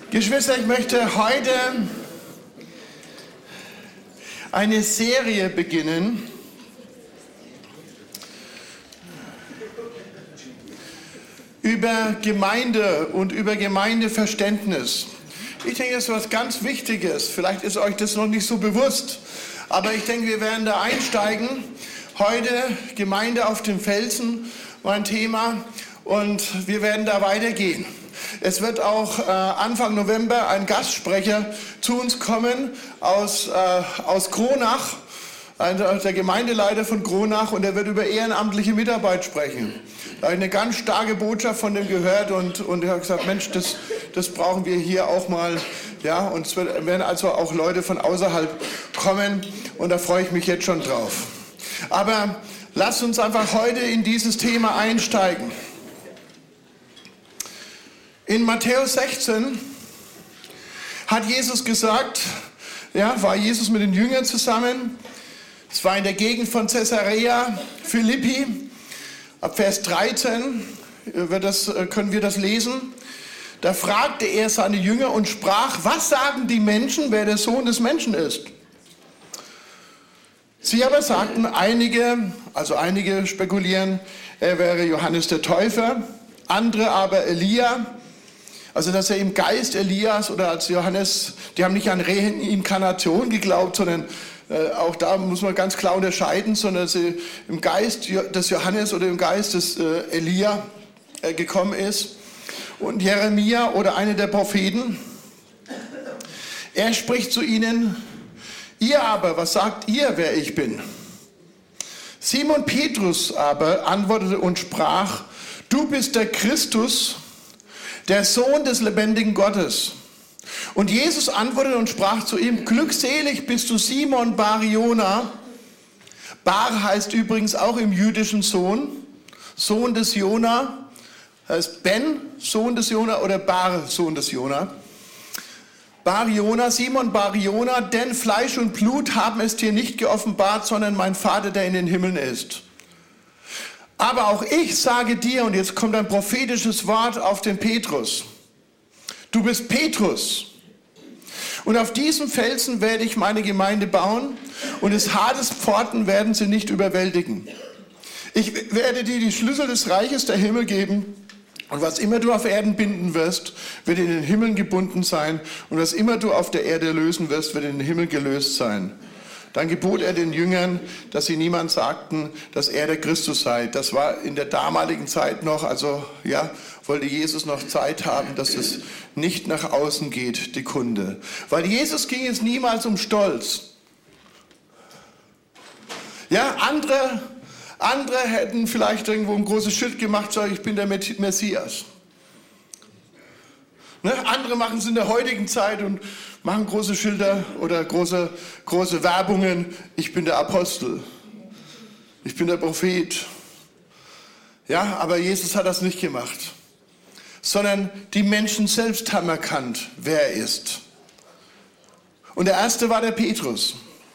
Geschwister, ich möchte heute eine Serie beginnen über Gemeinde und über Gemeindeverständnis. Ich denke, das ist was ganz Wichtiges. Vielleicht ist euch das noch nicht so bewusst, aber ich denke, wir werden da einsteigen. Heute Gemeinde auf dem Felsen war ein Thema und wir werden da weitergehen. Es wird auch Anfang November ein Gastsprecher zu uns kommen aus Kronach, der Gemeindeleiter von Kronach, und er wird über ehrenamtliche Mitarbeit sprechen. Da habe ich eine ganz starke Botschaft von dem gehört und ich habe gesagt, Mensch, das brauchen wir hier auch mal. Ja, und es werden also auch Leute von außerhalb kommen und da freue ich mich jetzt schon drauf. Aber lasst uns einfach heute in dieses Thema einsteigen. In Matthäus 16 hat Jesus gesagt, war Jesus mit den Jüngern zusammen. Es war in der Gegend von Caesarea Philippi. Ab Vers 13 können wir das lesen. Da fragte er seine Jünger und sprach, was sagen die Menschen, wer der Sohn des Menschen ist? Sie aber sagten, einige spekulieren, er wäre Johannes der Täufer, andere aber Elia. Also dass er im Geist Elias oder als Johannes, die haben nicht an Reinkarnation geglaubt, sondern auch da muss man ganz klar unterscheiden, sondern dass er im Geist des Johannes oder im Geist des Elia gekommen ist. Und Jeremia oder einer der Propheten, er spricht zu ihnen, ihr aber, was sagt ihr, wer ich bin? Simon Petrus aber antwortete und sprach, du bist der Christus, der Sohn des lebendigen Gottes. Und Jesus antwortete und sprach zu ihm, glückselig bist du Simon Bar-Jona. Bar heißt übrigens auch im Jüdischen Sohn des Jona. Heißt Ben, Sohn des Jona, oder Bar, Sohn des Jona. Bar-Jona, Simon Bar-Jona, denn Fleisch und Blut haben es dir nicht geoffenbart, sondern mein Vater, der in den Himmeln ist. Aber auch ich sage dir, und jetzt kommt ein prophetisches Wort auf den Petrus. Du bist Petrus. Und auf diesem Felsen werde ich meine Gemeinde bauen und des Hades Pforten werden sie nicht überwältigen. Ich werde dir die Schlüssel des Reiches der Himmel geben und was immer du auf Erden binden wirst, wird in den Himmeln gebunden sein und was immer du auf der Erde lösen wirst, wird in den Himmel gelöst sein. Dann gebot er den Jüngern, dass sie niemand sagten, dass er der Christus sei. Das war in der damaligen Zeit noch, wollte Jesus noch Zeit haben, dass es nicht nach außen geht, die Kunde. Weil Jesus ging es niemals um Stolz. Ja, andere hätten vielleicht irgendwo ein großes Schild gemacht, so, ich bin der Messias. Ne? Andere machen es in der heutigen Zeit und machen große Schilder oder große Werbungen. Ich bin der Apostel. Ich bin der Prophet. Ja, aber Jesus hat das nicht gemacht. Sondern die Menschen selbst haben erkannt, wer er ist. Und der erste war der Petrus.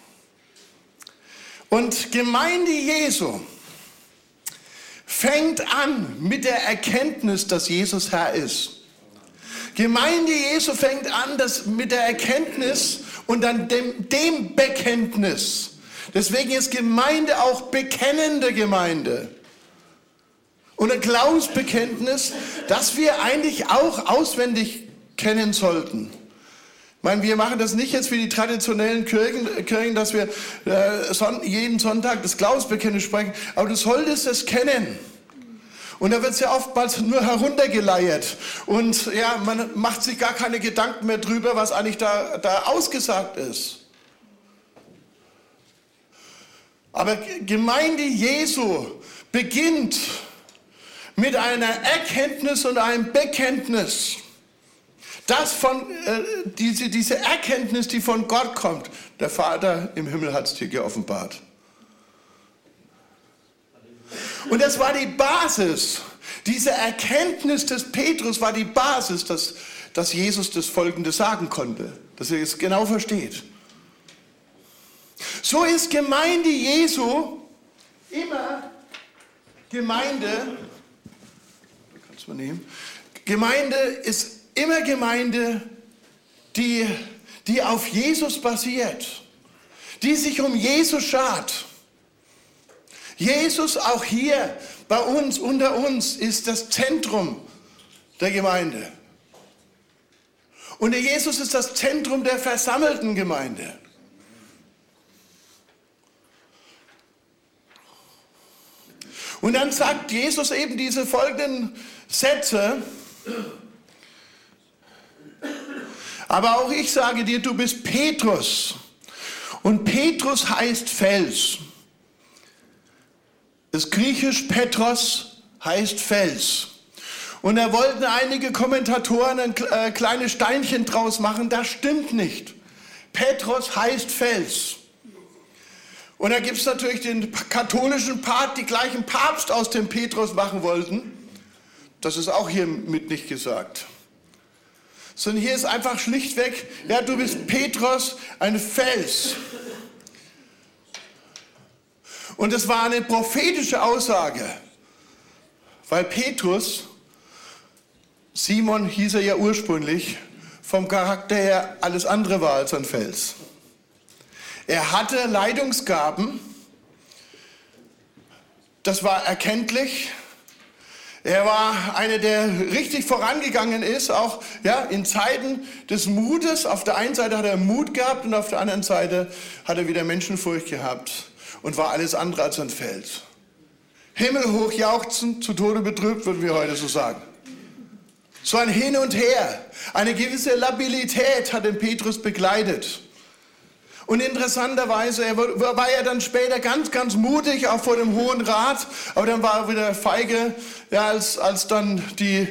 Und Gemeinde Jesu fängt an mit der Erkenntnis, dass Jesus Herr ist. Gemeinde Jesu fängt an mit der Erkenntnis und dann dem Bekenntnis. Deswegen ist Gemeinde auch bekennende Gemeinde. Und ein Glaubensbekenntnis, das wir eigentlich auch auswendig kennen sollten. Ich meine, wir machen das nicht jetzt wie die traditionellen Kirchen, dass wir jeden Sonntag das Glaubensbekenntnis sprechen, aber du solltest es kennen. Und da wird es ja oftmals nur heruntergeleiert. Und ja, man macht sich gar keine Gedanken mehr drüber, was eigentlich da ausgesagt ist. Aber Gemeinde Jesu beginnt mit einer Erkenntnis und einem Bekenntnis. Diese Erkenntnis, die von Gott kommt. Der Vater im Himmel hat es dir geoffenbart. Und das war die Basis. Diese Erkenntnis des Petrus war die Basis, dass Jesus das Folgende sagen konnte. Dass er es genau versteht. So ist Gemeinde Jesu immer Gemeinde ist immer Gemeinde, die auf Jesus basiert, die sich um Jesus schart. Jesus, auch hier bei uns, unter uns, ist das Zentrum der Gemeinde. Und der Jesus ist das Zentrum der versammelten Gemeinde. Und dann sagt Jesus eben diese folgenden Sätze. Aber auch ich sage dir, du bist Petrus. Und Petrus heißt Fels. Das griechisch Petros heißt Fels. Und da wollten einige Kommentatoren ein kleines Steinchen draus machen. Das stimmt nicht. Petros heißt Fels. Und da gibt es natürlich den katholischen Part, die gleichen Papst aus dem Petrus machen wollten. Das ist auch hier mit nicht gesagt. Sondern hier ist einfach schlichtweg, ja, du bist Petrus, ein Fels. Und es war eine prophetische Aussage, weil Petrus, Simon hieß er ja ursprünglich, vom Charakter her alles andere war als ein Fels. Er hatte Leitungsgaben, das war erkenntlich. Er war einer, der richtig vorangegangen ist, auch ja, in Zeiten des Mutes. Auf der einen Seite hat er Mut gehabt und auf der anderen Seite hat er wieder Menschenfurcht gehabt und war alles andere als ein Fels. Himmelhoch jauchzend, zu Tode betrübt, würden wir heute so sagen. So ein Hin und Her, eine gewisse Labilität hat den Petrus begleitet. Und interessanterweise, er war ja dann später ganz, ganz mutig, auch vor dem Hohen Rat, aber dann war er wieder feige, ja, als dann die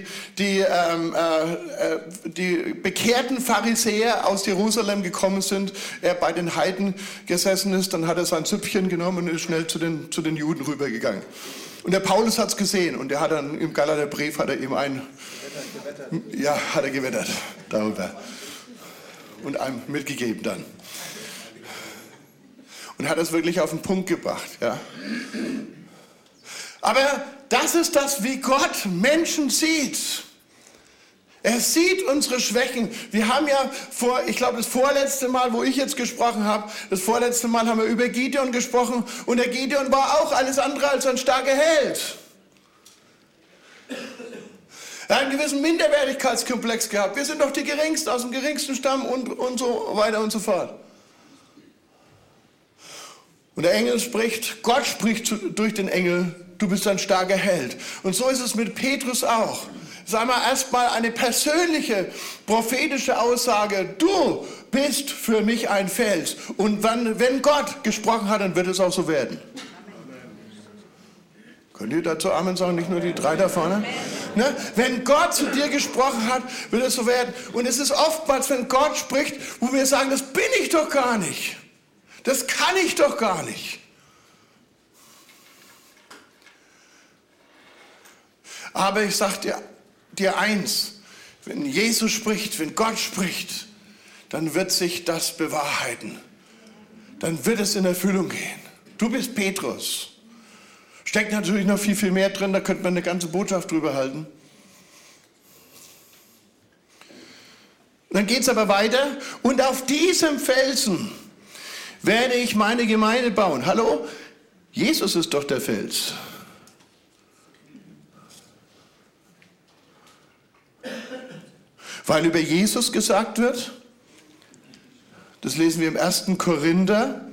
bekehrten Pharisäer aus Jerusalem gekommen sind, er bei den Heiden gesessen ist, dann hat er sein Züppchen genommen und ist schnell zu den Juden rübergegangen. Und der Paulus hat es gesehen und er hat dann im Galaterbrief hat er ihm gewettert darüber und einem mitgegeben dann. Und hat es wirklich auf den Punkt gebracht. Ja. Aber das ist das, wie Gott Menschen sieht. Er sieht unsere Schwächen. Wir haben ja ich glaube das vorletzte Mal, wo ich jetzt gesprochen habe, das vorletzte Mal haben wir über Gideon gesprochen und der Gideon war auch alles andere als ein starker Held. Er hat einen gewissen Minderwertigkeitskomplex gehabt. Wir sind doch die Geringsten aus dem geringsten Stamm und so weiter und so fort. Und der Engel spricht, Gott spricht durch den Engel, du bist ein starker Held. Und so ist es mit Petrus auch. Sag mal erstmal eine persönliche, prophetische Aussage, du bist für mich ein Fels. Und wenn Gott gesprochen hat, dann wird es auch so werden. Könnt ihr dazu Amen sagen, nicht nur die drei da vorne? Ne? Wenn Gott zu dir gesprochen hat, wird es so werden. Und es ist oftmals, wenn Gott spricht, wo wir sagen, das bin ich doch gar nicht. Das kann ich doch gar nicht. Aber ich sage dir eins, wenn Jesus spricht, wenn Gott spricht, dann wird sich das bewahrheiten. Dann wird es in Erfüllung gehen. Du bist Petrus. Steckt natürlich noch viel, viel mehr drin, da könnte man eine ganze Botschaft drüber halten. Dann geht es aber weiter. Und auf diesem Felsen werde ich meine Gemeinde bauen. Hallo? Jesus ist doch der Fels. Weil über Jesus gesagt wird, das lesen wir im 1. Korinther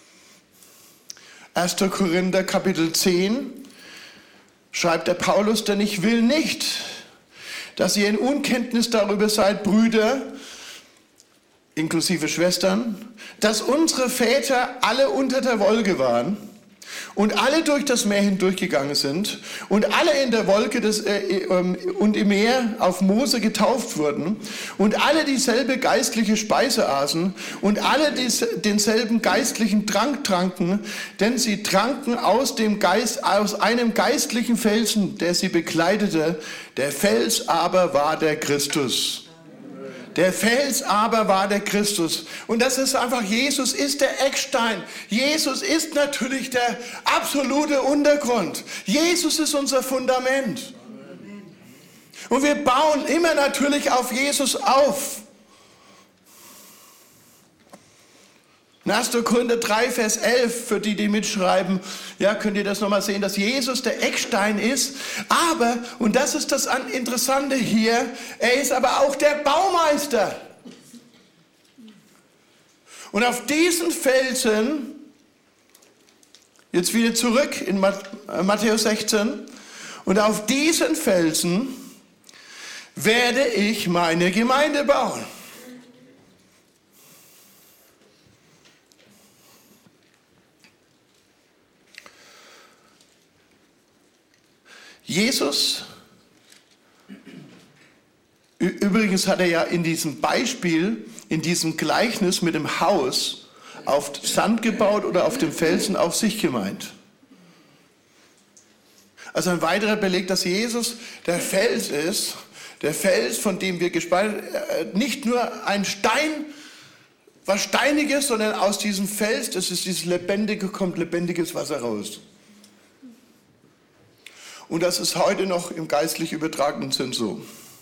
Kapitel 10, schreibt der Paulus, denn ich will nicht, dass ihr in Unkenntnis darüber seid, Brüder, inklusive Schwestern, dass unsere Väter alle unter der Wolke waren und alle durch das Meer hindurchgegangen sind und alle in der Wolke und im Meer auf Mose getauft wurden und alle dieselbe geistliche Speise aßen und alle denselben geistlichen Trank tranken, denn sie tranken aus einem geistlichen Felsen, der sie bekleidete. Der Fels aber war der Christus. Der Fels aber war der Christus. Und das ist einfach, Jesus ist der Eckstein. Jesus ist natürlich der absolute Untergrund. Jesus ist unser Fundament. Und wir bauen immer natürlich auf Jesus auf. In 1. Korinther 3, Vers 11, für die, die mitschreiben, ja, könnt ihr das nochmal sehen, dass Jesus der Eckstein ist. Aber, und das ist das Interessante hier, er ist aber auch der Baumeister. Und auf diesen Felsen, jetzt wieder zurück in Matthäus 16, und auf diesen Felsen werde ich meine Gemeinde bauen. Jesus, übrigens hat er ja in diesem Beispiel, in diesem Gleichnis mit dem Haus auf Sand gebaut oder auf dem Felsen auf sich gemeint. Also ein weiterer Beleg, dass Jesus der Fels ist, der Fels, von dem wir nicht nur ein Stein, was Steiniges, sondern aus diesem Fels, das ist dieses Lebendige, kommt lebendiges Wasser raus. Und das ist heute noch im geistlich übertragenen Sinn so.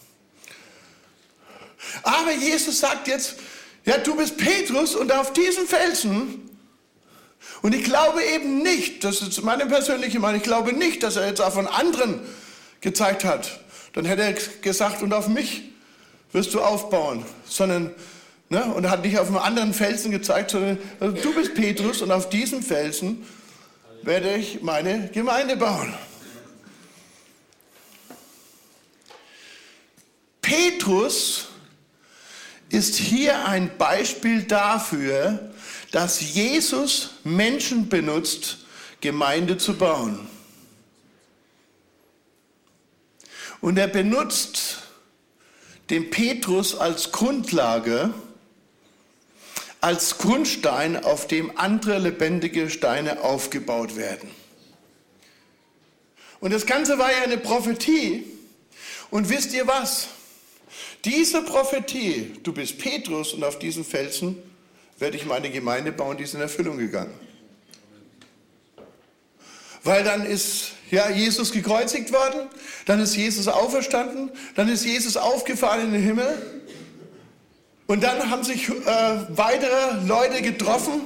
Aber Jesus sagt jetzt, ja, du bist Petrus und auf diesem Felsen, und ich glaube eben nicht, das ist meine persönliche Meinung, ich glaube nicht, dass er jetzt auch von anderen gezeigt hat. Dann hätte er gesagt, und auf mich wirst du aufbauen, sondern, ne, und er hat nicht auf einem anderen Felsen gezeigt, sondern also, du bist Petrus und auf diesem Felsen werde ich meine Gemeinde bauen. Petrus ist hier ein Beispiel dafür, dass Jesus Menschen benutzt, Gemeinde zu bauen. Und er benutzt den Petrus als Grundlage, als Grundstein, auf dem andere lebendige Steine aufgebaut werden. Und das Ganze war ja eine Prophetie. Und wisst ihr was? Diese Prophetie, du bist Petrus und auf diesen Felsen werde ich meine Gemeinde bauen, die ist in Erfüllung gegangen. Weil dann ist ja Jesus gekreuzigt worden, dann ist Jesus auferstanden, dann ist Jesus aufgefahren in den Himmel und dann haben sich weitere Leute getroffen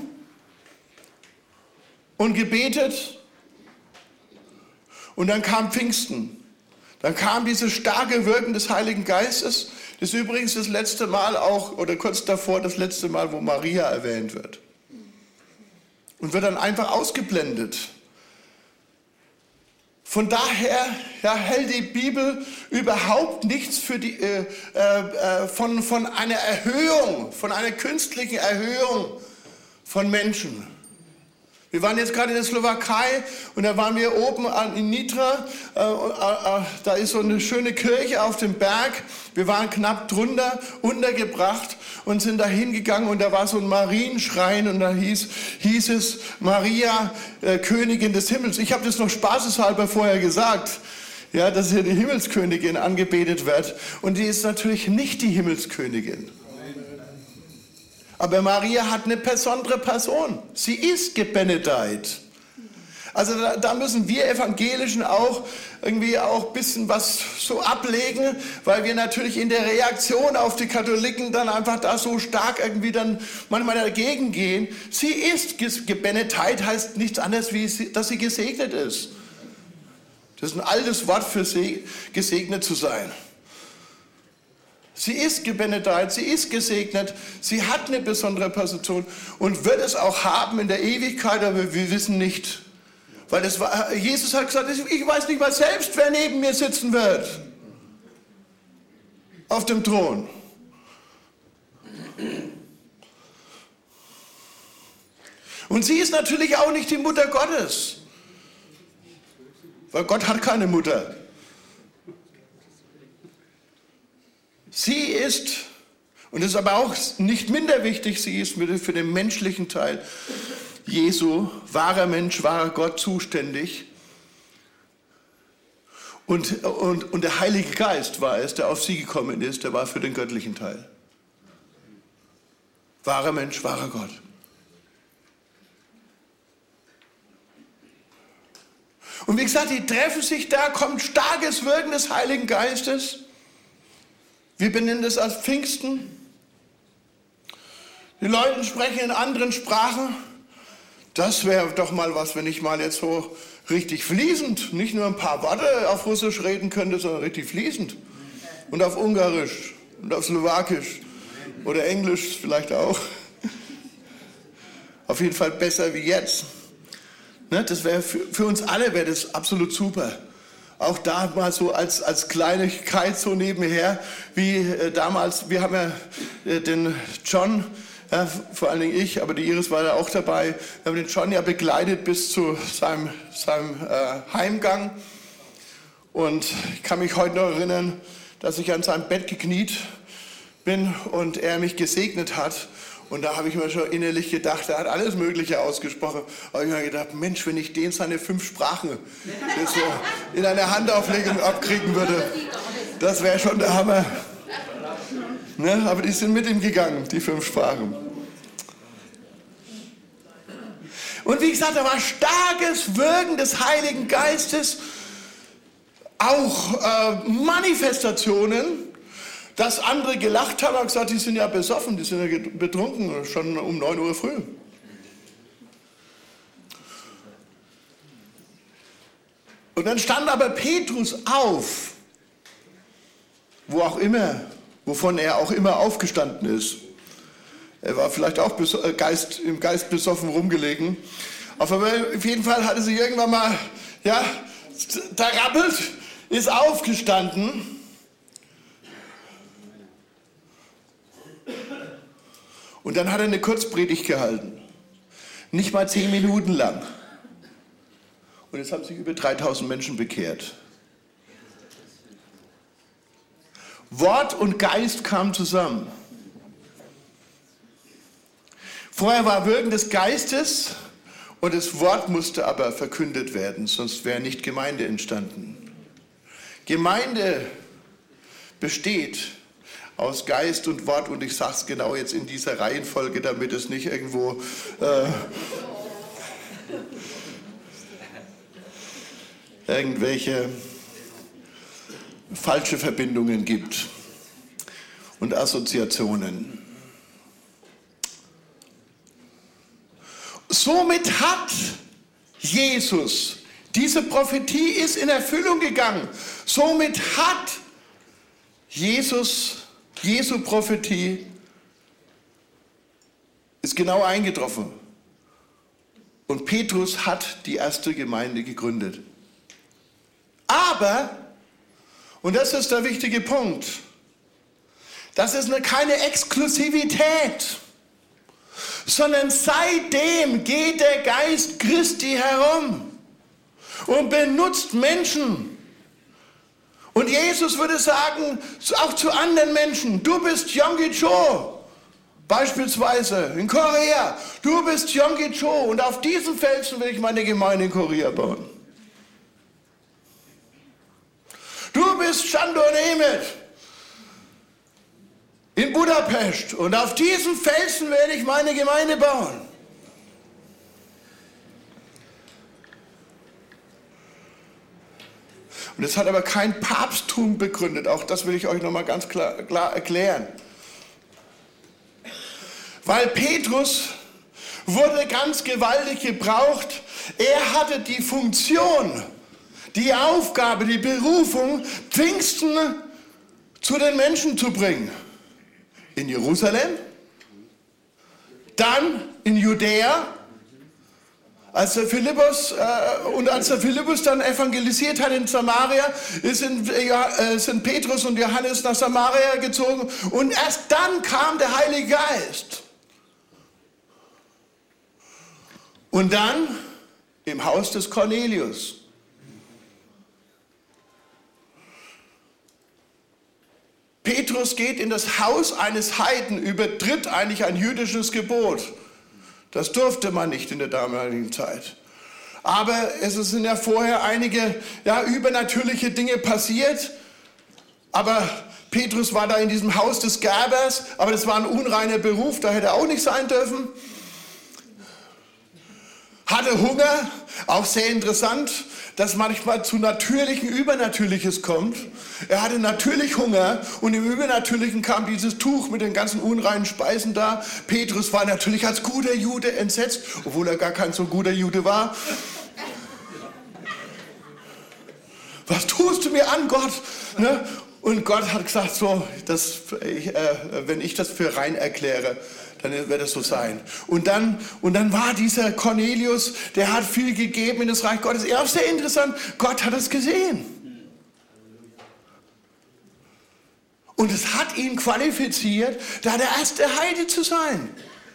und gebetet und dann kam Pfingsten. Dann kam dieses starke Wirken des Heiligen Geistes. Das ist übrigens das letzte Mal auch, oder kurz davor das letzte Mal, wo Maria erwähnt wird. Und wird dann einfach ausgeblendet. Von daher ja, hält die Bibel überhaupt nichts für von einer Erhöhung, von einer künstlichen Erhöhung von Menschen. Wir waren jetzt gerade in der Slowakei und da waren wir oben in Nitra, da ist so eine schöne Kirche auf dem Berg. Wir waren knapp drunter, untergebracht und sind da hingegangen und da war so ein Marienschrein und da hieß es Maria, Königin des Himmels. Ich habe das noch spaßeshalber vorher gesagt, ja, dass hier die Himmelskönigin angebetet wird und die ist natürlich nicht die Himmelskönigin. Aber Maria hat eine besondere Person. Sie ist gebenedeit. Also da müssen wir Evangelischen auch irgendwie auch ein bisschen was so ablegen, weil wir natürlich in der Reaktion auf die Katholiken dann einfach da so stark irgendwie dann manchmal dagegen gehen. Sie ist gebenedeit, heißt nichts anderes, wie dass sie gesegnet ist. Das ist ein altes Wort für gesegnet zu sein. Sie ist gebenedeit, sie ist gesegnet, sie hat eine besondere Position und wird es auch haben in der Ewigkeit, aber wir wissen nicht. Weil Jesus hat gesagt, ich weiß nicht mal selbst, wer neben mir sitzen wird. Auf dem Thron. Und sie ist natürlich auch nicht die Mutter Gottes. Weil Gott hat keine Mutter. Sie ist, und das ist aber auch nicht minder wichtig, sie ist für den menschlichen Teil Jesu, wahrer Mensch, wahrer Gott zuständig. Und der Heilige Geist war es, der auf sie gekommen ist, der war für den göttlichen Teil. Wahrer Mensch, wahrer Gott. Und wie gesagt, die treffen sich da, kommt starkes Wirken des Heiligen Geistes. Wir benennen das als Pfingsten. Die Leute sprechen in anderen Sprachen. Das wäre doch mal was, wenn ich mal jetzt so richtig fließend, nicht nur ein paar Worte auf Russisch reden könnte, sondern richtig fließend. Und auf Ungarisch und auf Slowakisch oder Englisch vielleicht auch. Auf jeden Fall besser wie jetzt. Ne, das wäre für uns alle wäre das absolut super. Auch da mal so als Kleinigkeit so nebenher, wie damals, wir haben ja den John, ja, vor allen Dingen ich, aber die Iris war da auch dabei, wir haben den John ja begleitet bis zu seinem Heimgang. Und ich kann mich heute noch erinnern, dass ich an seinem Bett gekniet bin und er mich gesegnet hat. Und da habe ich mir schon innerlich gedacht, er hat alles Mögliche ausgesprochen. Aber ich habe mir gedacht, Mensch, wenn ich den seine 5 Sprachen so in einer Handauflegung abkriegen würde, das wäre schon der Hammer. Ne? Aber die sind mit ihm gegangen, die 5 Sprachen. Und wie gesagt, da war starkes Wirken des Heiligen Geistes, auch Manifestationen, dass andere gelacht haben und gesagt, die sind ja besoffen, die sind ja betrunken, schon um 9 Uhr früh. Und dann stand aber Petrus auf, wovon er auch immer aufgestanden ist. Er war vielleicht auch im Geist besoffen rumgelegen. Auf jeden Fall hatte sie irgendwann mal, ja, da rappelt, ist aufgestanden. Und dann hat er eine Kurzpredigt gehalten. Nicht mal 10 Minuten lang. Und jetzt haben sich über 3000 Menschen bekehrt. Wort und Geist kamen zusammen. Vorher war Wirken des Geistes und das Wort musste aber verkündet werden, sonst wäre nicht Gemeinde entstanden. Gemeinde besteht aus Geist und Wort und ich sage es genau jetzt in dieser Reihenfolge, damit es nicht irgendwo irgendwelche falsche Verbindungen gibt und Assoziationen. Somit hat Jesus, diese Prophetie ist in Erfüllung gegangen, somit hat Jesu Prophetie ist genau eingetroffen. Und Petrus hat die erste Gemeinde gegründet. Aber, und das ist der wichtige Punkt, das ist keine Exklusivität, sondern seitdem geht der Geist Christi herum und benutzt Menschen. Und Jesus würde sagen, auch zu anderen Menschen, du bist Yonggi Cho, beispielsweise in Korea, du bist Yonggi Cho und auf diesem Felsen will ich meine Gemeinde in Korea bauen. Du bist Shandor Nemeth in Budapest und auf diesem Felsen werde ich meine Gemeinde bauen. Und das hat aber kein Papsttum begründet, auch das will ich euch nochmal ganz klar erklären. Weil Petrus wurde ganz gewaltig gebraucht, er hatte die Funktion, die Aufgabe, die Berufung, Pfingsten zu den Menschen zu bringen. In Jerusalem, dann in Judäa, als der Philippus dann evangelisiert hat in Samaria, sind Petrus und Johannes nach Samaria gezogen und erst dann kam der Heilige Geist. Und dann im Haus des Cornelius. Petrus geht in das Haus eines Heiden, übertritt eigentlich ein jüdisches Gebot. Das durfte man nicht in der damaligen Zeit. Aber es sind ja vorher einige übernatürliche Dinge passiert. Aber Petrus war da in diesem Haus des Gerbers, aber das war ein unreiner Beruf, da hätte er auch nicht sein dürfen. hatte Hunger, auch sehr interessant, dass manchmal zu Natürlichen Übernatürliches kommt. Er hatte natürlich Hunger und im Übernatürlichen kam dieses Tuch mit den ganzen unreinen Speisen da. Petrus war natürlich als guter Jude entsetzt, obwohl er gar kein so guter Jude war. Was tust du mir an, Gott? Ne? Und Gott hat gesagt, so, wenn ich das für rein erkläre, dann wird es so sein. Und dann war dieser Cornelius, der hat viel gegeben in das Reich Gottes. Ja, auch sehr interessant, Gott hat es gesehen. Und es hat ihn qualifiziert, da der erste Heide zu sein,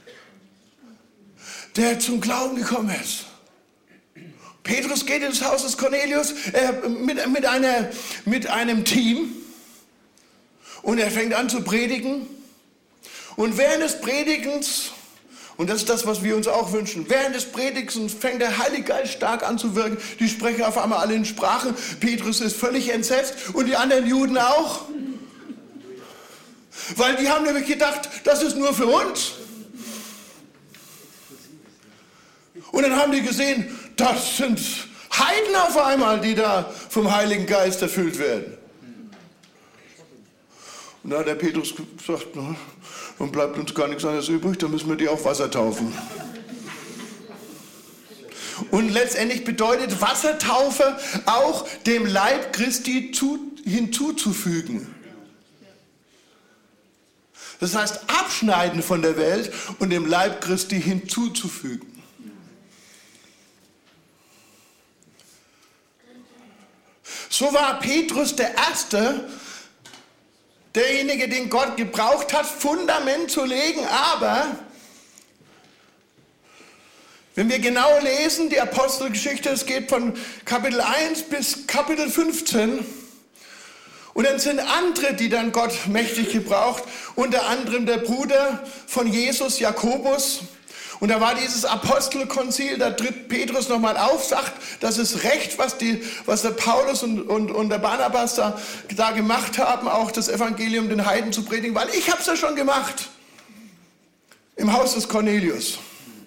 der zum Glauben gekommen ist. Petrus geht ins Haus des Cornelius mit einem Team und er fängt an zu predigen. Und während des Predigens, und das ist das, was wir uns auch wünschen, während des Predigens fängt der Heilige Geist stark an zu wirken. Die sprechen auf einmal alle in Sprache. Petrus ist völlig entsetzt und die anderen Juden auch. Weil die haben nämlich gedacht, das ist nur für uns. Und dann haben die gesehen, das sind Heiden auf einmal, die da vom Heiligen Geist erfüllt werden. Und da hat der Petrus gesagt, na, dann bleibt uns gar nichts anderes übrig, dann müssen wir die auf Wasser taufen. Und letztendlich bedeutet Wassertaufe auch dem Leib Christi hinzuzufügen. Das heißt, abschneiden von der Welt und dem Leib Christi hinzuzufügen. So war Petrus der Erste, derjenige, den Gott gebraucht hat, Fundament zu legen. Aber wenn wir genau lesen, die Apostelgeschichte, es geht von Kapitel 1 bis Kapitel 15. Und dann sind andere, die dann Gott mächtig gebraucht, unter anderem der Bruder von Jesus, Jakobus. Und da war dieses Apostelkonzil, da tritt Petrus nochmal auf, sagt, das ist recht, was der Paulus und der Barnabas da gemacht haben, auch das Evangelium den Heiden zu predigen, weil ich habe es ja schon gemacht im Haus des Cornelius.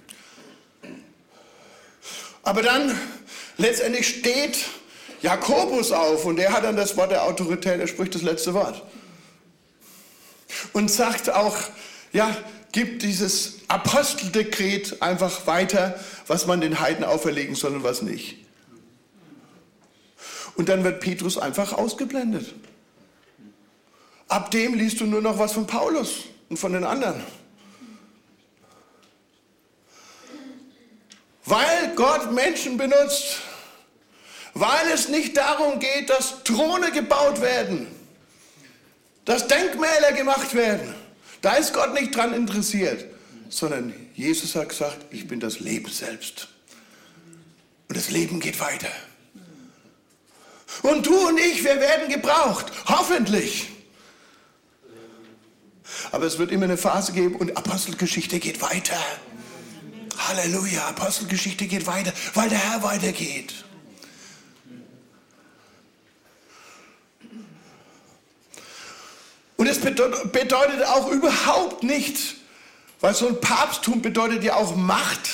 Aber dann letztendlich steht Jakobus auf und der hat dann das Wort der Autorität, er spricht das letzte Wort. Und sagt auch, ja, gibt dieses Aposteldekret einfach weiter, was man den Heiden auferlegen soll und was nicht. Und dann wird Petrus einfach ausgeblendet. Ab dem liest du nur noch was von Paulus und von den anderen. Weil Gott Menschen benutzt, weil es nicht darum geht, dass Throne gebaut werden, dass Denkmäler gemacht werden. Da ist Gott nicht dran interessiert, sondern Jesus hat gesagt, ich bin das Leben selbst. Und das Leben geht weiter. Und du und ich, wir werden gebraucht, hoffentlich. Aber es wird immer eine Phase geben und Apostelgeschichte geht weiter. Halleluja, Apostelgeschichte geht weiter, weil der Herr weitergeht. Und es bedeutet auch überhaupt nicht, weil so ein Papsttum bedeutet ja auch Macht,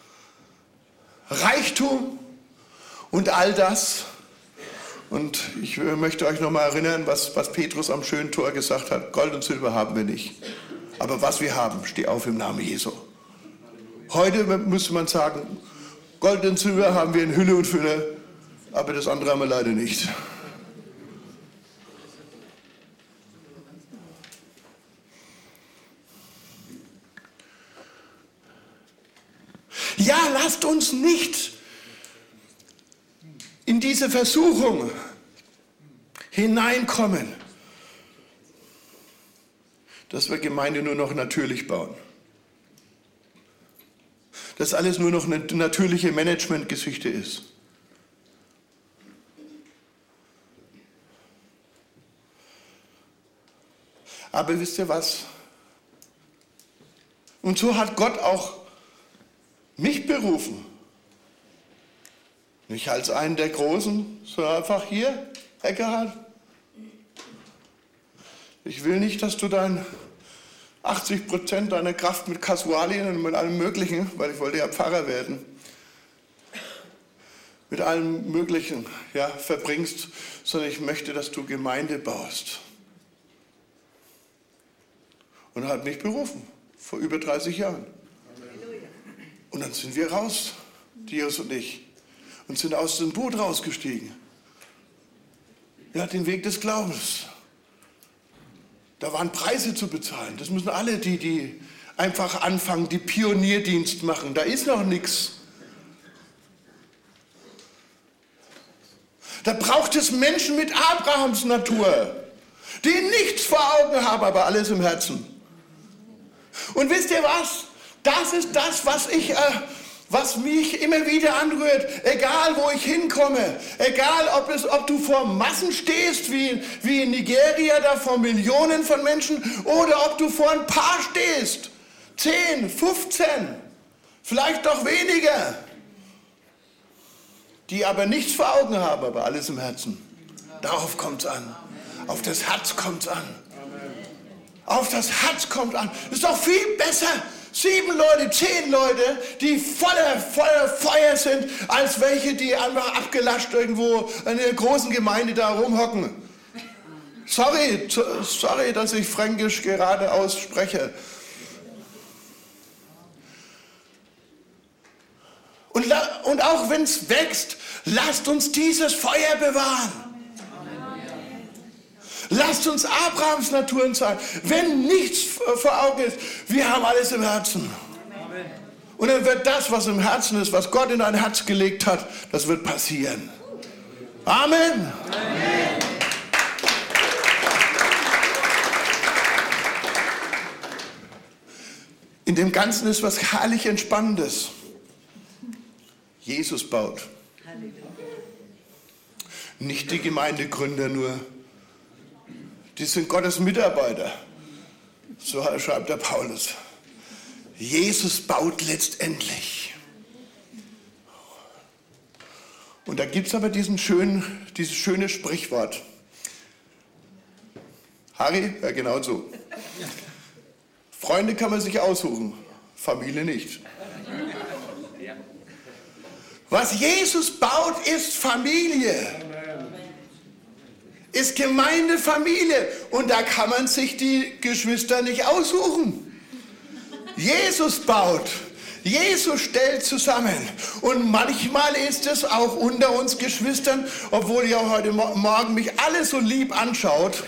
Reichtum und all das. Und ich möchte euch nochmal erinnern, was Petrus am schönen Tor gesagt hat. Gold und Silber haben wir nicht. Aber was wir haben, steh auf im Namen Jesu. Heute müsste man sagen, Gold und Silber haben wir in Hülle und Fülle, aber das andere haben wir leider nicht. Ja, lasst uns nicht in diese Versuchung hineinkommen, dass wir Gemeinde nur noch natürlich bauen. Dass alles nur noch eine natürliche Managementgeschichte ist. Aber wisst ihr was? Und so hat Gott auch mich berufen. Nicht als einen der Großen, sondern einfach hier, Eckhard. Ich will nicht, dass du 80% deiner Kraft mit Kasualien und mit allem Möglichen, weil ich wollte ja Pfarrer werden, mit allem Möglichen verbringst, sondern ich möchte, dass du Gemeinde baust. Und er hat mich berufen, vor über 30 Jahren. Und dann sind wir raus, Dios und ich, und sind aus dem Boot rausgestiegen. Ja, den Weg des Glaubens. Da waren Preise zu bezahlen. Das müssen alle, die einfach anfangen, die Pionierdienst machen. Da ist noch nichts. Da braucht es Menschen mit Abrahams Natur, die nichts vor Augen haben, aber alles im Herzen. Und wisst ihr was? Das ist das, was mich immer wieder anrührt. Egal, wo ich hinkomme, egal, ob du vor Massen stehst, wie in Nigeria, da vor Millionen von Menschen, oder ob du vor ein paar stehst, 10, 15, vielleicht doch weniger, die aber nichts vor Augen haben, aber alles im Herzen. Darauf kommt es an. Auf das Herz kommt es an. Auf das Herz kommt an. Das ist doch viel besser, 7 Leute, 10 Leute, die voller Feuer sind, als welche, die einfach abgelascht irgendwo in einer großen Gemeinde da rumhocken. Sorry, dass ich Fränkisch gerade ausspreche. Und auch wenn es wächst, lasst uns dieses Feuer bewahren. Lasst uns Abrahams Naturen sein. Wenn nichts vor Augen ist, wir haben alles im Herzen. Und dann wird das, was im Herzen ist, was Gott in dein Herz gelegt hat, das wird passieren. Amen. In dem Ganzen ist was herrlich Entspannendes. Jesus baut. Nicht die Gemeindegründer nur. Die sind Gottes Mitarbeiter. So schreibt der Paulus. Jesus baut letztendlich. Und da gibt es aber dieses schöne Sprichwort. Harry? Ja, genau so. Freunde kann man sich aussuchen, Familie nicht. Was Jesus baut, ist Familie. Ist Gemeinde, Familie. Und da kann man sich die Geschwister nicht aussuchen. Jesus baut. Jesus stellt zusammen. Und manchmal ist es auch unter uns Geschwistern, obwohl ihr heute Morgen mich alle so lieb anschaut,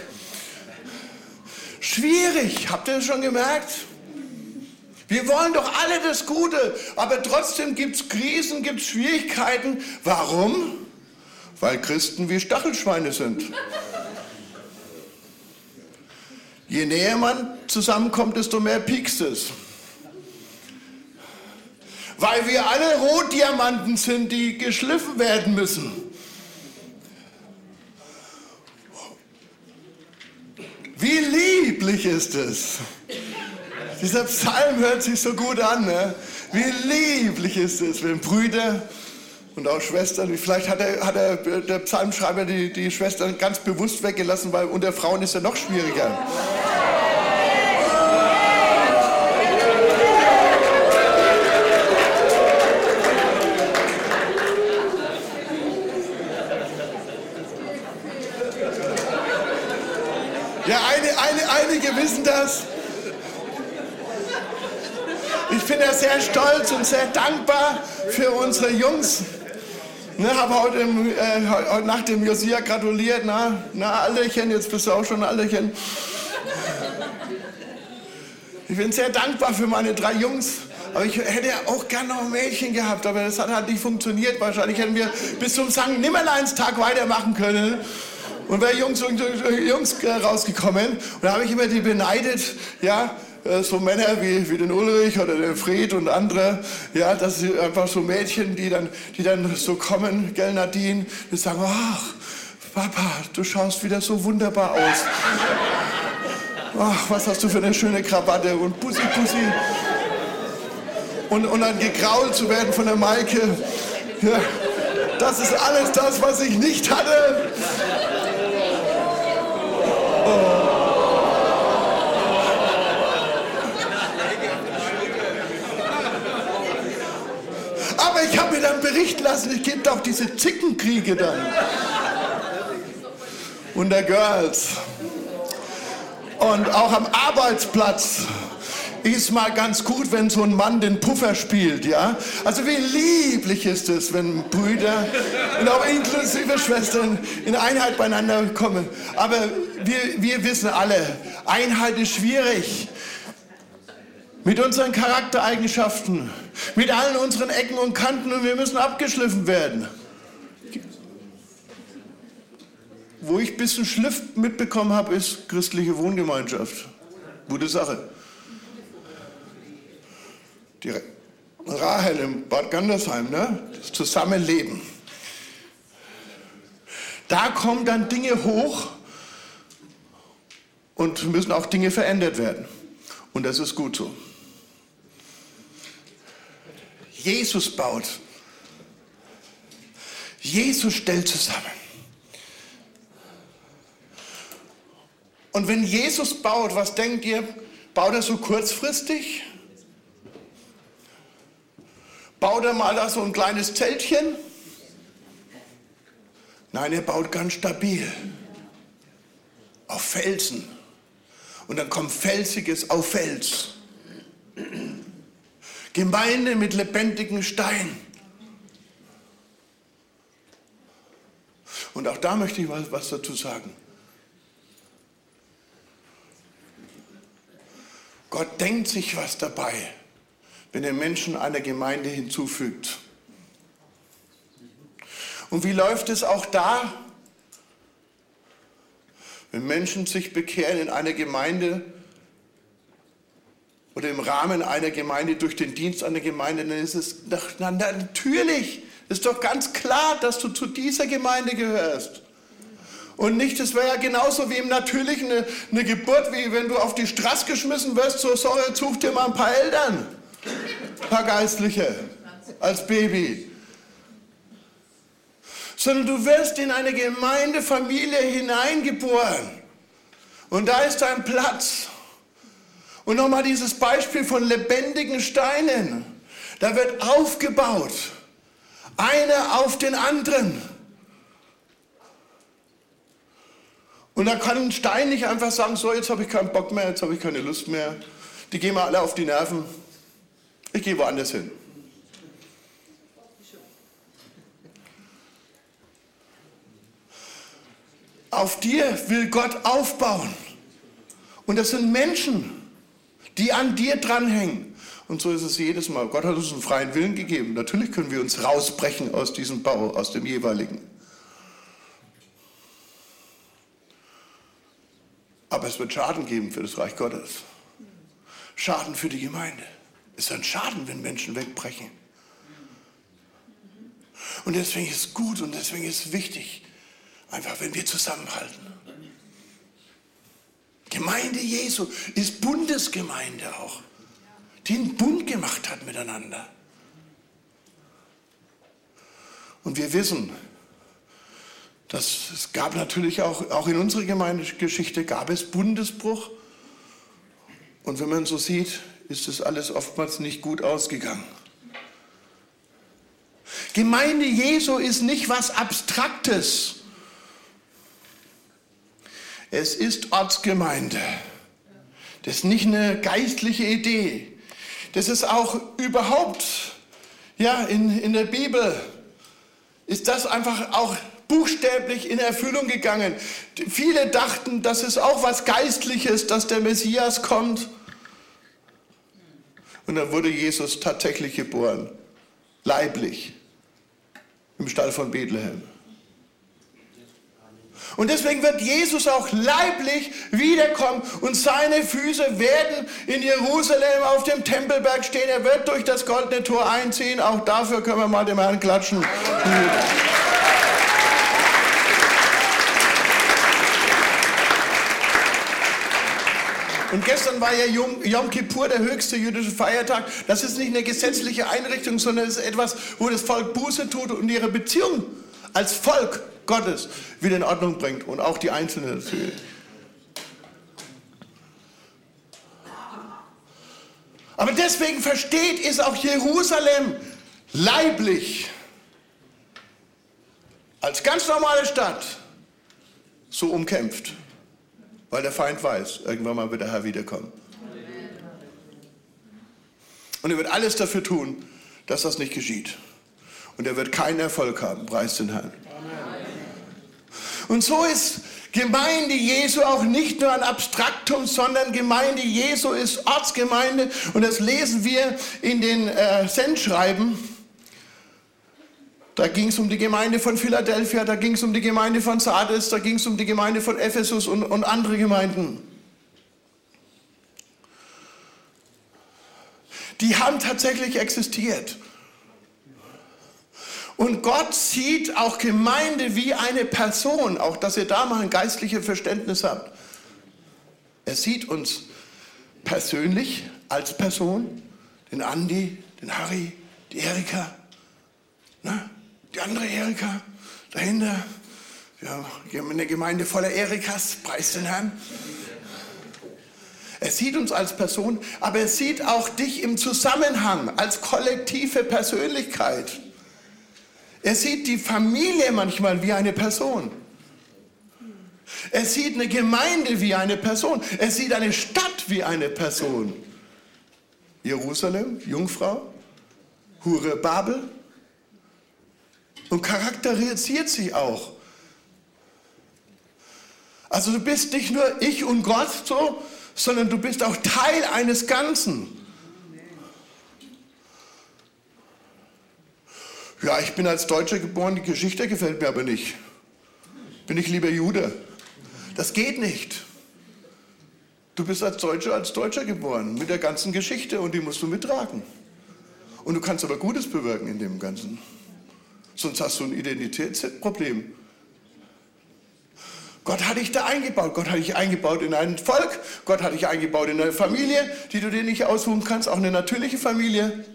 schwierig. Habt ihr das schon gemerkt? Wir wollen doch alle das Gute, aber trotzdem gibt es Krisen, gibt es Schwierigkeiten. Warum? Weil Christen wie Stachelschweine sind. Je näher man zusammenkommt, desto mehr piekst es. Weil wir alle Rotdiamanten sind, die geschliffen werden müssen. Wie lieblich ist es. Dieser Psalm hört sich so gut an. Ne? Wie lieblich ist es, wenn Brüder und auch Schwestern, vielleicht hat der Psalmschreiber die Schwestern ganz bewusst weggelassen, weil unter Frauen ist ja noch schwieriger. Ja, einige wissen das. Ich bin ja sehr stolz und sehr dankbar für unsere Jungs. Habe heute nach dem Josia gratuliert. Na, Alterchen, jetzt bist du auch schon ein Alterchen. Ich bin sehr dankbar für meine 3 Jungs. Aber ich hätte ja auch gerne noch ein Mädchen gehabt, aber das hat halt nicht funktioniert. Wahrscheinlich hätten wir bis zum St. Nimmerleinstag weitermachen können. Und wäre Jungs rausgekommen. Und da habe ich immer die beneidet, ja, so Männer wie den Ulrich oder den Fred und andere, ja, das sind einfach so Mädchen, die dann so kommen, gell, Nadine, die sagen, ach, Papa, du schaust wieder so wunderbar aus. Ach, was hast du für eine schöne Krawatte und Bussi. Und dann gekrault zu werden von der Maike, ja, das ist alles das, was ich nicht hatte. Aber Aber ich habe mir dann berichten lassen, es gibt auch diese Zickenkriege dann. Unter Girls. Und auch am Arbeitsplatz ist mal ganz gut, wenn so ein Mann den Puffer spielt, ja. Also wie lieblich ist es, wenn Brüder und auch inklusive Schwestern in Einheit beieinander kommen. Aber wir wissen alle, Einheit ist schwierig. Mit unseren Charaktereigenschaften, mit allen unseren Ecken und Kanten, und wir müssen abgeschliffen werden. Wo ich ein bisschen Schliff mitbekommen habe, ist christliche Wohngemeinschaft. Gute Sache. Die Rahel im Bad Gandersheim, ne? Das Zusammenleben. Da kommen dann Dinge hoch und müssen auch Dinge verändert werden. Und das ist gut so. Jesus baut. Jesus stellt zusammen. Und wenn Jesus baut, was denkt ihr? Baut er so kurzfristig? Baut er mal da so ein kleines Zeltchen? Nein, er baut ganz stabil. Auf Felsen. Und dann kommt Felsiges auf Fels. Gemeinde mit lebendigen Steinen. Und auch da möchte ich was dazu sagen. Gott denkt sich was dabei, wenn er Menschen einer Gemeinde hinzufügt. Und wie läuft es auch da, wenn Menschen sich bekehren in einer Gemeinde oder im Rahmen einer Gemeinde, durch den Dienst einer Gemeinde, dann ist es natürlich, ist doch ganz klar, dass du zu dieser Gemeinde gehörst. Und nicht, das wäre ja genauso wie im Natürlichen eine Geburt, wie wenn du auf die Straße geschmissen wirst, so sorry, such dir mal ein paar Eltern, ein paar Geistliche, als Baby. Sondern du wirst in eine Gemeindefamilie hineingeboren. Und da ist dein Platz. Und nochmal dieses Beispiel von lebendigen Steinen. Da wird aufgebaut. Einer auf den anderen. Und da kann ein Stein nicht einfach sagen, so jetzt habe ich keinen Bock mehr, jetzt habe ich keine Lust mehr. Die gehen mir alle auf die Nerven. Ich gehe woanders hin. Auf dir will Gott aufbauen. Und das sind Menschen, die an dir dranhängen. Und so ist es jedes Mal. Gott hat uns einen freien Willen gegeben. Natürlich können wir uns rausbrechen aus diesem Bau, aus dem jeweiligen. Aber es wird Schaden geben für das Reich Gottes. Schaden für die Gemeinde. Es ist ein Schaden, wenn Menschen wegbrechen. Und deswegen ist es gut und deswegen ist es wichtig, einfach wenn wir zusammenhalten. Gemeinde Jesu ist Bundesgemeinde auch, die einen Bund gemacht hat miteinander. Und wir wissen, dass es gab natürlich auch in unserer Gemeindegeschichte gab es Bundesbruch. Und wenn man so sieht, ist das alles oftmals nicht gut ausgegangen. Gemeinde Jesu ist nicht was Abstraktes. Es ist Ortsgemeinde. Das ist nicht eine geistliche Idee. Das ist auch überhaupt, ja, in der Bibel ist das einfach auch buchstäblich in Erfüllung gegangen. Viele dachten, das ist auch was Geistliches, dass der Messias kommt. Und dann wurde Jesus tatsächlich geboren, leiblich, im Stall von Bethlehem. Und deswegen wird Jesus auch leiblich wiederkommen und seine Füße werden in Jerusalem auf dem Tempelberg stehen. Er wird durch das goldene Tor einziehen. Auch dafür können wir mal dem Herrn klatschen. Und gestern war ja Yom Kippur, der höchste jüdische Feiertag. Das ist nicht eine gesetzliche Einrichtung, sondern es ist etwas, wo das Volk Buße tut und ihre Beziehung als Volk Gottes wieder in Ordnung bringt. Und auch die Einzelnen natürlich. Aber deswegen ist auch Jerusalem leiblich als ganz normale Stadt so umkämpft, weil der Feind weiß, irgendwann mal wird der Herr wiederkommen. Und er wird alles dafür tun, dass das nicht geschieht. Und er wird keinen Erfolg haben, preis den Herrn. Und so ist Gemeinde Jesu auch nicht nur ein Abstraktum, sondern Gemeinde Jesu ist Ortsgemeinde. Und das lesen wir in den Sendschreiben. Da ging es um die Gemeinde von Philadelphia, da ging es um die Gemeinde von Sardes, da ging es um die Gemeinde von Ephesus und andere Gemeinden. Die haben tatsächlich existiert. Und Gott sieht auch Gemeinde wie eine Person, auch dass ihr da mal ein geistliches Verständnis habt. Er sieht uns persönlich als Person, den Andi, den Harry, die Erika, ne? Die andere Erika dahinter. Wir haben eine Gemeinde voller Erikas, preis den Herrn. Er sieht uns als Person, aber er sieht auch dich im Zusammenhang als kollektive Persönlichkeit. Er sieht die Familie manchmal wie eine Person. Er sieht eine Gemeinde wie eine Person. Er sieht eine Stadt wie eine Person. Jerusalem, Jungfrau, Hure Babel. Und charakterisiert sie auch. Also du bist nicht nur ich und Gott so, sondern du bist auch Teil eines Ganzen. Ja, ich bin als Deutscher geboren, die Geschichte gefällt mir aber nicht. Bin ich lieber Jude? Das geht nicht. Du bist als Deutscher geboren, mit der ganzen Geschichte und die musst du mittragen. Und du kannst aber Gutes bewirken in dem Ganzen. Sonst hast du ein Identitätsproblem. Gott hat dich da eingebaut. Gott hat dich eingebaut in ein Volk. Gott hat dich eingebaut in eine Familie, die du dir nicht aussuchen kannst. Auch eine natürliche Familie.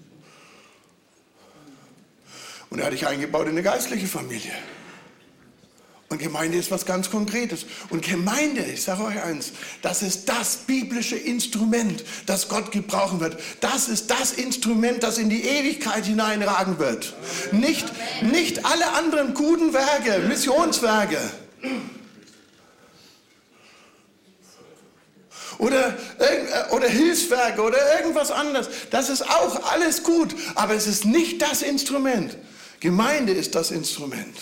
Und er hat dich eingebaut in eine geistliche Familie. Und Gemeinde ist was ganz Konkretes. Und Gemeinde, ich sage euch eins, das ist das biblische Instrument, das Gott gebrauchen wird. Das ist das Instrument, das in die Ewigkeit hineinragen wird. Nicht alle anderen guten Werke, Missionswerke. Oder Hilfswerke oder irgendwas anderes. Das ist auch alles gut, aber es ist nicht das Instrument. Gemeinde ist das Instrument.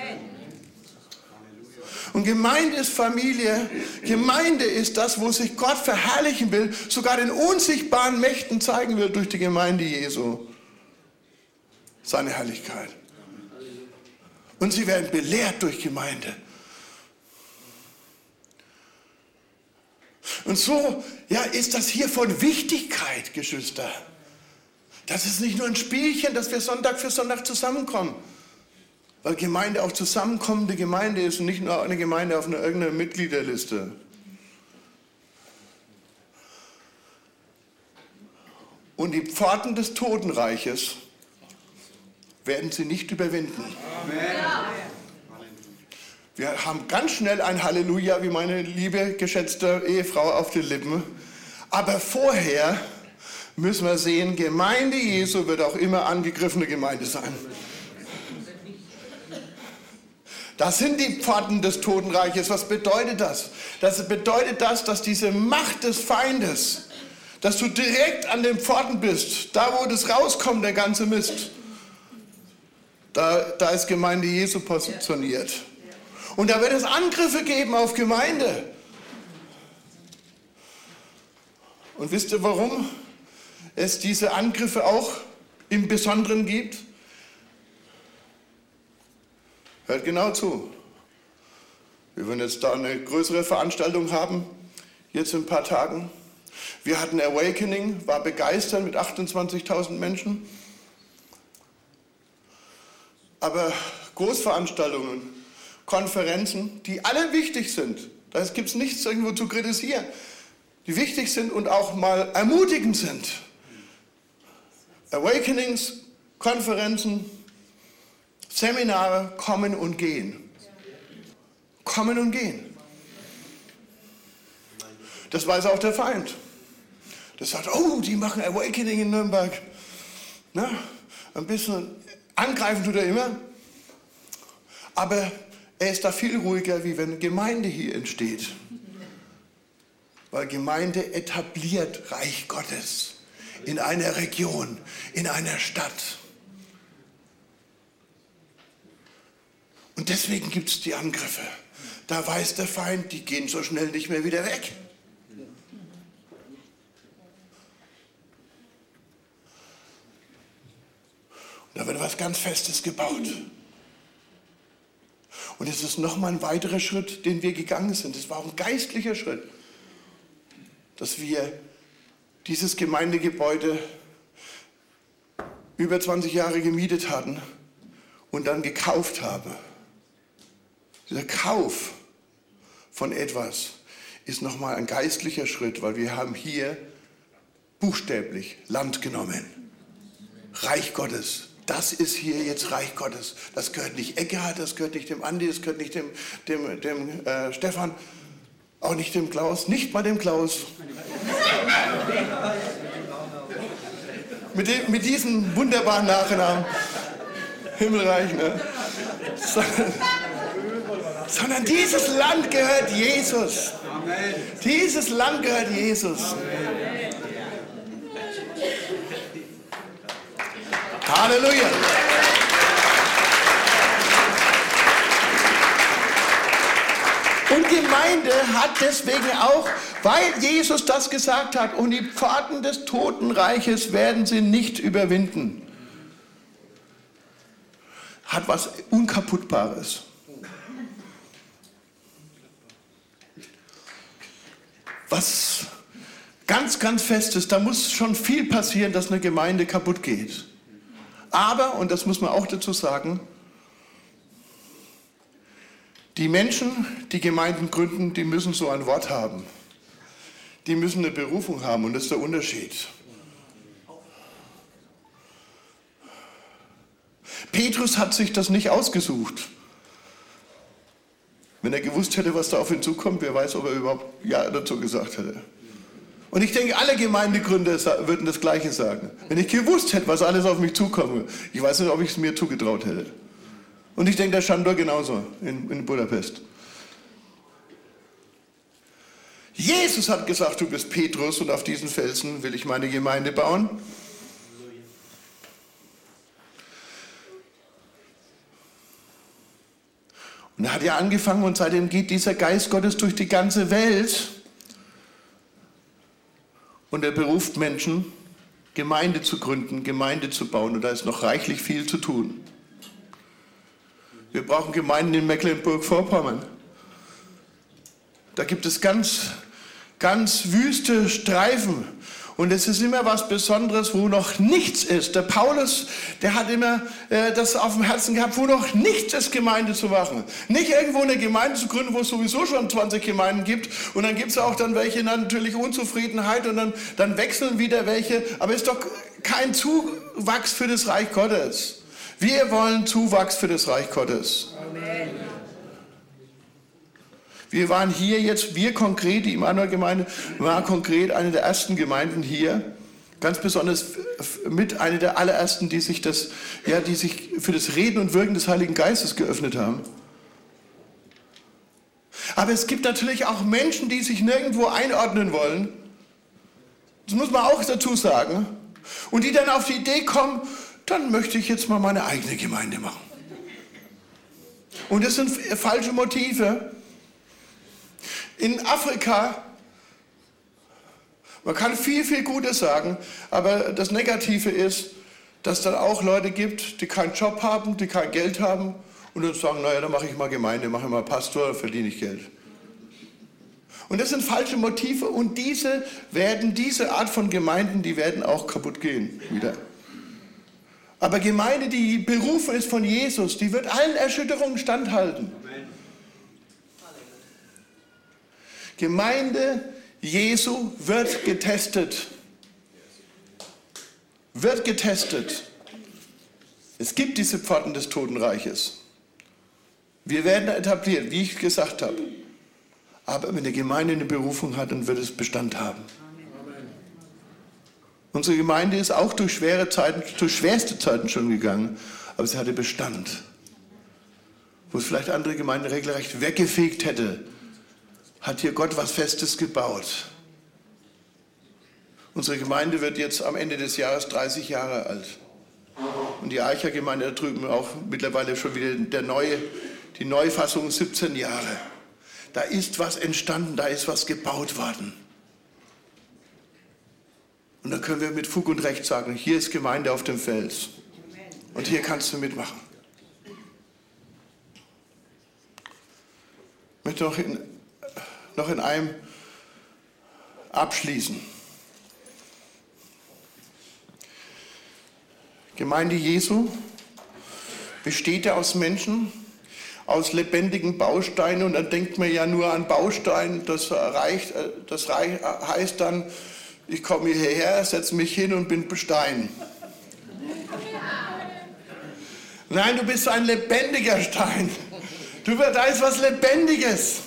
Und Gemeinde ist Familie. Gemeinde ist das, wo sich Gott verherrlichen will, sogar den unsichtbaren Mächten zeigen will durch die Gemeinde Jesu. Seine Herrlichkeit. Und sie werden belehrt durch Gemeinde. Und so ist das hier von Wichtigkeit, Geschwister. Das ist nicht nur ein Spielchen, dass wir Sonntag für Sonntag zusammenkommen. Weil Gemeinde auch zusammenkommende Gemeinde ist und nicht nur eine Gemeinde auf irgendeiner Mitgliederliste. Und die Pforten des Totenreiches werden sie nicht überwinden. Amen. Wir haben ganz schnell ein Halleluja, wie meine liebe, geschätzte Ehefrau, auf den Lippen. Aber vorher müssen wir sehen, Gemeinde Jesu wird auch immer angegriffene Gemeinde sein. Das sind die Pforten des Totenreiches. Was bedeutet das? Das bedeutet dass diese Macht des Feindes, dass du direkt an den Pforten bist, da wo das rauskommt, der ganze Mist. Da ist Gemeinde Jesu positioniert. Und da wird es Angriffe geben auf Gemeinde. Und wisst ihr, warum es diese Angriffe auch im Besonderen gibt? Hört genau zu. Wir werden jetzt da eine größere Veranstaltung haben, jetzt in ein paar Tagen. Wir hatten Awakening, war begeistert mit 28.000 Menschen. Aber Großveranstaltungen, Konferenzen, die alle wichtig sind, da gibt es nichts irgendwo zu kritisieren, die wichtig sind und auch mal ermutigend sind. Awakenings, Konferenzen, Seminare kommen und gehen. Kommen und gehen. Das weiß auch der Feind. Das sagt, oh, die machen Awakening in Nürnberg. Na? Ein bisschen angreifen tut er immer, aber er ist da viel ruhiger, wie wenn Gemeinde hier entsteht. Weil Gemeinde etabliert Reich Gottes in einer Region, in einer Stadt. Und deswegen gibt es die Angriffe. Da weiß der Feind, die gehen so schnell nicht mehr wieder weg. Und da wird was ganz Festes gebaut. Und es ist nochmal ein weiterer Schritt, den wir gegangen sind. Es war auch ein geistlicher Schritt, dass wir dieses Gemeindegebäude über 20 Jahre gemietet hatten und dann gekauft haben. Dieser Kauf von etwas ist nochmal ein geistlicher Schritt, weil wir haben hier buchstäblich Land genommen. Reich Gottes. Das ist hier jetzt Reich Gottes. Das gehört nicht Eckhard, das gehört nicht dem Andi, das gehört nicht dem Stefan, auch nicht dem Klaus, nicht mal dem Klaus. Mit diesem wunderbaren Nachnamen, Himmelreich, ne? Sondern dieses Land gehört Jesus. Dieses Land gehört Jesus. Halleluja. Und Gemeinde hat deswegen auch, weil Jesus das gesagt hat, und die Pforten des Totenreiches werden sie nicht überwinden, hat was Unkaputtbares. Was ganz, ganz Festes, da muss schon viel passieren, dass eine Gemeinde kaputt geht. Aber, und das muss man auch dazu sagen, die Menschen, die Gemeinden gründen, die müssen so ein Wort haben. Die müssen eine Berufung haben und das ist der Unterschied. Petrus hat sich das nicht ausgesucht. Wenn er gewusst hätte, was da auf ihn zukommt, wer weiß, ob er überhaupt Ja dazu gesagt hätte. Und ich denke, alle Gemeindegründer würden das Gleiche sagen. Wenn ich gewusst hätte, was alles auf mich zukommt, ich weiß nicht, ob ich es mir zugetraut hätte. Und ich denke, der Schandor genauso in Budapest. Jesus hat gesagt, du bist Petrus und auf diesen Felsen will ich meine Gemeinde bauen. Und er hat ja angefangen und seitdem geht dieser Geist Gottes durch die ganze Welt. Und er beruft Menschen, Gemeinde zu gründen, Gemeinde zu bauen. Und da ist noch reichlich viel zu tun. Wir brauchen Gemeinden in Mecklenburg-Vorpommern. Da gibt es ganz, ganz wüste Streifen. Und es ist immer was Besonderes, wo noch nichts ist. Der Paulus, der hat immer das auf dem Herzen gehabt, wo noch nichts ist, Gemeinde zu machen. Nicht irgendwo eine Gemeinde zu gründen, wo es sowieso schon 20 Gemeinden gibt. Und dann gibt es auch dann welche, natürlich Unzufriedenheit und dann wechseln wieder welche. Aber es ist doch kein Zuwachs für das Reich Gottes. Wir wollen Zuwachs für das Reich Gottes. Amen. Wir waren hier jetzt, wir konkret, die Immanuel-Gemeinde, war konkret eine der ersten Gemeinden hier, ganz besonders mit einer der allerersten, die sich für das Reden und Wirken des Heiligen Geistes geöffnet haben. Aber es gibt natürlich auch Menschen, die sich nirgendwo einordnen wollen. Das muss man auch dazu sagen. Und die dann auf die Idee kommen, dann möchte ich jetzt mal meine eigene Gemeinde machen. Und das sind falsche Motive. In Afrika, man kann viel, viel Gutes sagen, aber das Negative ist, dass es dann auch Leute gibt, die keinen Job haben, die kein Geld haben und dann sagen, naja, dann mache ich mal Gemeinde, mache ich mal Pastor, verdiene ich Geld. Und das sind falsche Motive und diese Art von Gemeinden, die werden auch kaputt gehen wieder. Aber Gemeinde, die berufen ist von Jesus, die wird allen Erschütterungen standhalten. Gemeinde Jesu wird getestet. Wird getestet. Es gibt diese Pforten des Totenreiches. Wir werden etabliert, wie ich gesagt habe. Aber wenn eine Gemeinde eine Berufung hat, dann wird es Bestand haben. Unsere Gemeinde ist auch durch schwere Zeiten, durch schwerste Zeiten schon gegangen, aber sie hatte Bestand. Wo es vielleicht andere Gemeinden regelrecht weggefegt hätte, hat hier Gott was Festes gebaut. Unsere Gemeinde wird jetzt am Ende des Jahres 30 Jahre alt. Und die Eicher-Gemeinde da drüben auch mittlerweile schon wieder die Neufassung 17 Jahre. Da ist was entstanden, da ist was gebaut worden. Und dann können wir mit Fug und Recht sagen, hier ist Gemeinde auf dem Fels. Und hier kannst du mitmachen. Ich möchte noch in einem abschließen. Gemeinde Jesu besteht ja aus Menschen, aus lebendigen Bausteinen. Und dann denkt man ja nur an Baustein. Das heißt dann, ich komme hierher, setze mich hin und bin Stein. Nein, du bist ein lebendiger Stein. Da ist was Lebendiges.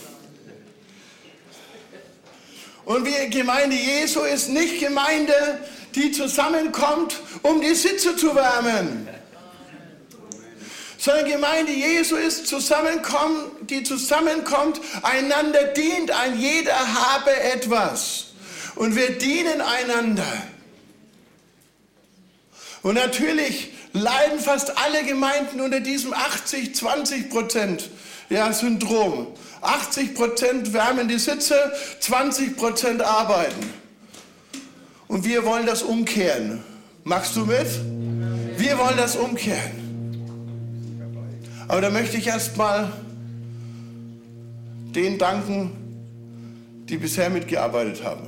Und wir Gemeinde Jesu ist nicht Gemeinde, die zusammenkommt, um die Sitze zu wärmen. Sondern Gemeinde Jesu ist die zusammenkommt, einander dient, ein jeder habe etwas. Und wir dienen einander. Und natürlich leiden fast alle Gemeinden unter diesem 80-20% Syndrom. 80% wärmen die Sitze, 20% arbeiten. Und wir wollen das umkehren. Machst du mit? Wir wollen das umkehren. Aber da möchte ich erstmal denen danken, die bisher mitgearbeitet haben.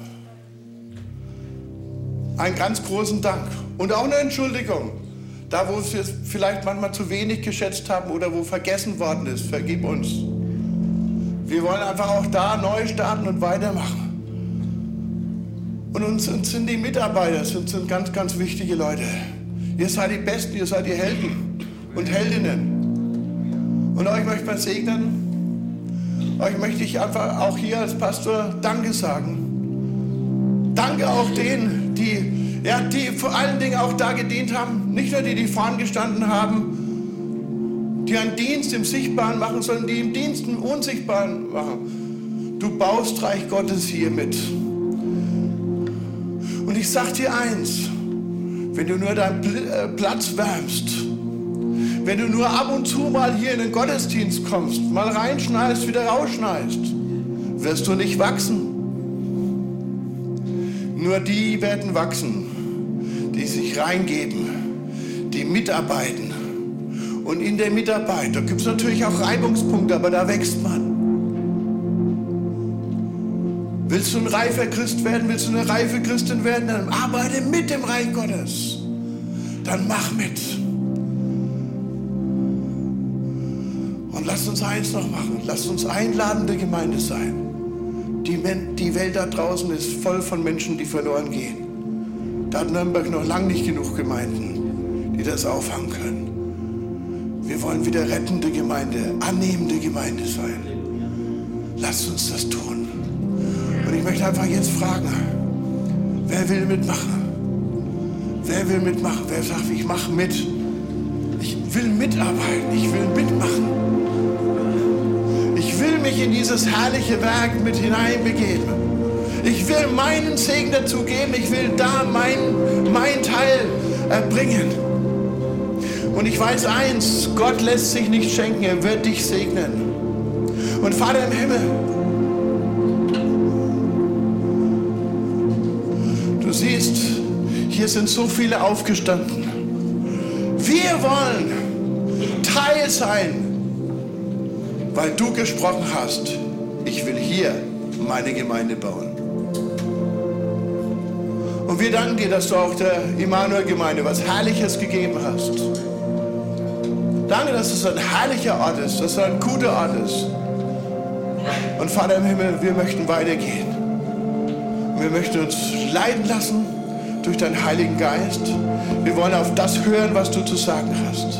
Einen ganz großen Dank und auch eine Entschuldigung. Da, wo wir es vielleicht manchmal zu wenig geschätzt haben oder wo vergessen worden ist, vergib uns. Wir wollen einfach auch da neu starten und weitermachen. Und uns sind die Mitarbeiter, sind ganz, ganz wichtige Leute. Ihr seid die Besten, ihr seid die Helden und Heldinnen. Und euch möchte man segnen. Euch möchte ich einfach auch hier als Pastor Danke sagen. Danke auch denen, die vor allen Dingen auch da gedient haben. Nicht nur die vorn gestanden haben, die einen Dienst im Sichtbaren machen, sondern die im Dienst im Unsichtbaren machen. Du baust Reich Gottes hier mit. Und ich sag dir eins, wenn du nur deinen Platz wärmst, wenn du nur ab und zu mal hier in den Gottesdienst kommst, mal reinschneist, wieder rausschneist, wirst du nicht wachsen. Nur die werden wachsen, die sich reingeben, die mitarbeiten. Und in der Mitarbeit, da gibt es natürlich auch Reibungspunkte, aber da wächst man. Willst du ein reifer Christ werden, willst du eine reife Christin werden, dann arbeite mit dem Reich Gottes. Dann mach mit. Und lasst uns eins noch machen, lasst uns einladende Gemeinde sein. Die Welt da draußen ist voll von Menschen, die verloren gehen. Da hat Nürnberg noch lange nicht genug Gemeinden, die das auffangen können. Wir wollen wieder rettende Gemeinde, annehmende Gemeinde sein. Lasst uns das tun. Und ich möchte einfach jetzt fragen, wer will mitmachen? Wer will mitmachen? Wer sagt, ich mache mit? Ich will mitarbeiten, ich will mitmachen. Ich will mich in dieses herrliche Werk mit hineinbegeben. Ich will meinen Segen dazu geben. Ich will da mein Teil erbringen. Und ich weiß eins, Gott lässt sich nicht schenken, er wird dich segnen. Und Vater im Himmel, du siehst, hier sind so viele aufgestanden. Wir wollen Teil sein, weil du gesprochen hast, ich will hier meine Gemeinde bauen. Und wir danken dir, dass du auch der Immanuel-Gemeinde was Herrliches gegeben hast. Danke, dass es ein herrlicher Ort ist, dass es ein guter Ort ist. Und Vater im Himmel, wir möchten weitergehen. Wir möchten uns leiten lassen durch deinen Heiligen Geist. Wir wollen auf das hören, was du zu sagen hast.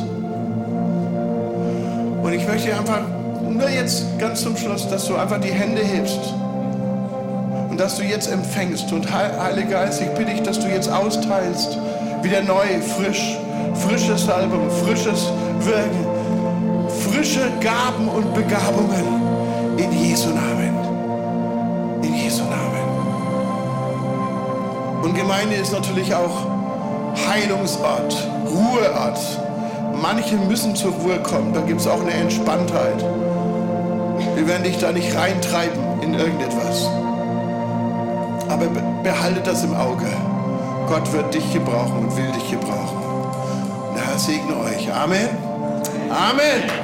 Und ich möchte einfach nur jetzt ganz zum Schluss, dass du einfach die Hände hebst und dass du jetzt empfängst. Und Heiliger Geist, ich bitte dich, dass du jetzt austeilst, wieder neu, frische Salbung, frisches Wirken, frische Gaben und Begabungen in Jesu Namen. In Jesu Namen. Und Gemeinde ist natürlich auch Heilungsort, Ruheort. Manche müssen zur Ruhe kommen, da gibt es auch eine Entspanntheit. Wir werden dich da nicht reintreiben in irgendetwas. Aber behalte das im Auge. Gott wird dich gebrauchen und will dich gebrauchen. Der Herr segne euch. Amen. Amen.